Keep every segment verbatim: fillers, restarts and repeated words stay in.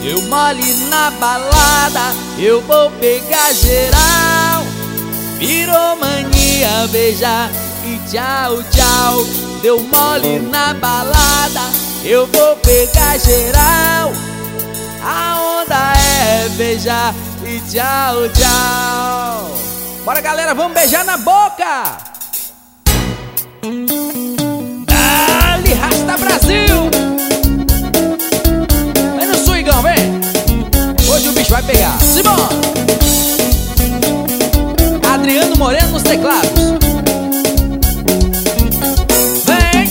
deu mole na balada, eu vou pegar geral. Virou mania beijar e tchau, tchau. Deu mole na balada, eu vou pegar geral. A onda é beijar e tchau, tchau. Bora, galera, vamos beijar na boca. Dali, Rasta Brasil. Vem no swingão, vem. Hoje o bicho vai pegar. Simão. Adriano Moreno nos teclados. Vem.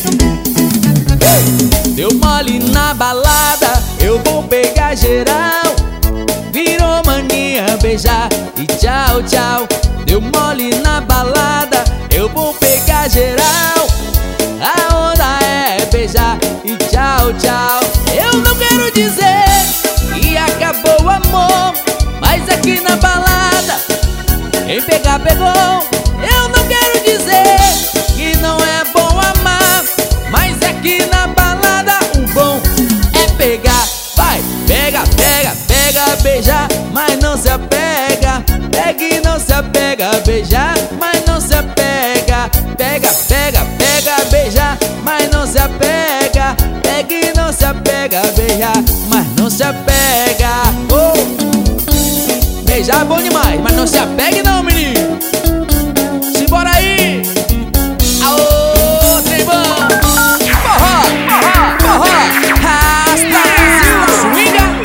Deu mole na balada, eu vou pegar geral. Virou mania beijar e tchau, tchau. Deu mole na balada, eu vou pegar geral. A onda é beijar e tchau, tchau. Eu não quero dizer que acabou o amor, mas aqui na balada quem pegar, pegou. Eu não quero dizer que não é bom amar, mas aqui na balada o bom é pegar. Vai, pega, pega, pega, beijar, mas não se apega. Pega e não se apega, beijar, mas não se apega. Pega, pega, pega, beijar, mas não se apega. Pega e não se apega, beijar, mas não se apega. Oh! Beijar é bom demais, mas não se apegue não, menino. Simbora aí. Aô, tribão. Forró, forró, forró. Rasta Brasil, swinga.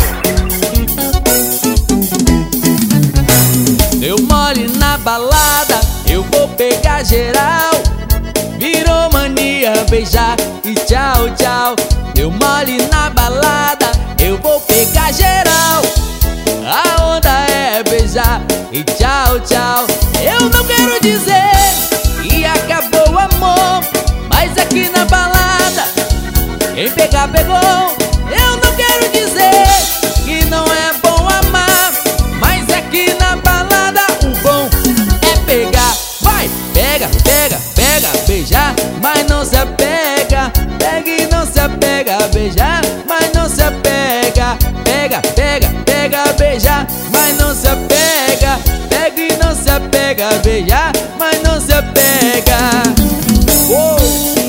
Deu mole na balada, eu vou pegar geral. Virou mania beijar e tchau, tchau. Deu mole na balada, eu vou pegar geral. A onda é beijar e tchau, tchau. Eu não quero dizer que acabou o amor, mas aqui na balada quem pegar, pegou. Eu não quero dizer que não é bom amar, mas aqui na balada o bom é pegar. Vai, pega, pega, pega, beijar, mas não se apega. Pega e não se apega, beijar, mas não se apega. Pega, pega, pega, beijar, mas não se apega. Pega e não se apega, beijar, mas não se apega. Oh!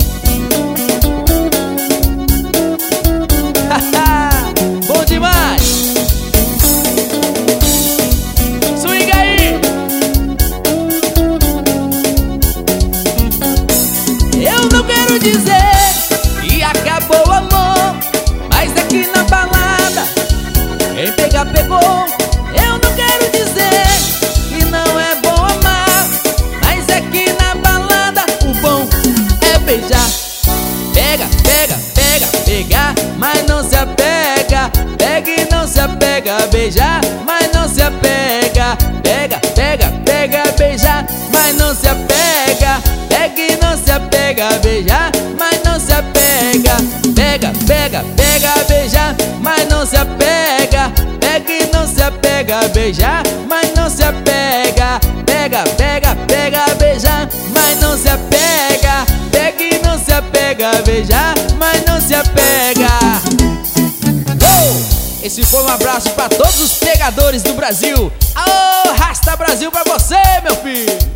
Bom demais! Swing aí! Eu não quero dizer que acabou o amor, mas aqui na balada quem pegar, pegou. Eu não quero dizer que não é bom amar, mas aqui na balada o bom é beijar. Pega, pega, pega, pegar, mas não se apega. Pega e não se apega, beijar, mas não se apega. Pega, pega, pega, beijar, mas não se apega. Pega e não se apega, beijar, mas não se apega. Pega, pega, pega, beijar, mas não se apega. Pega e não se apega, beijar, mas não se apega. Pega, pega, pega, beijar, mas não se apega. Pega e não se apega, beijar, mas não se apega. Oh! Esse foi um abraço pra todos os pegadores do Brasil. Aô, Rasta Brasil pra você, meu filho.